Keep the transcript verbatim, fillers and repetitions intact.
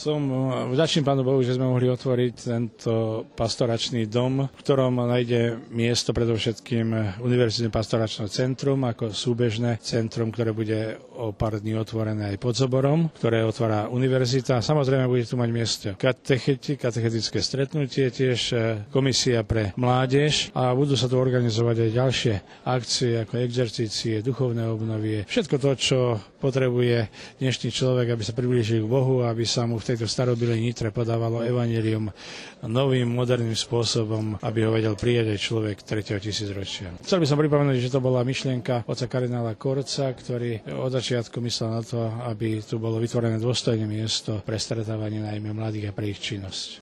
Som vďačný Pánu Bohu, že sme mohli otvoriť tento pastoračný dom, v ktorom nájde miesto predovšetkým Univerzitné pastoračné centrum ako súbežné centrum, ktoré bude o pár dní otvorené aj pod Zoborom, ktoré otvára univerzita. Samozrejme bude tu mať miesto katecheti, katechetické stretnutie, tiež komisia pre mládež a budú sa tu organizovať aj ďalšie akcie ako exercície, duchovné obnovy. Všetko to, čo potrebuje dnešný človek, aby sa priblížil k Bohu, aby sa mu v tejto starobilej Nitre podávalo evanjelium novým, moderným spôsobom, aby ho vedel prijať aj človek tretieho tisícročia. Chcel by som pripomenúť, že to bola myšlienka otca kardinála Korca, ktorý od začiatku myslel na to, aby tu bolo vytvorené dôstojné miesto pre stretávanie najmä mladých a pre ich činnosť.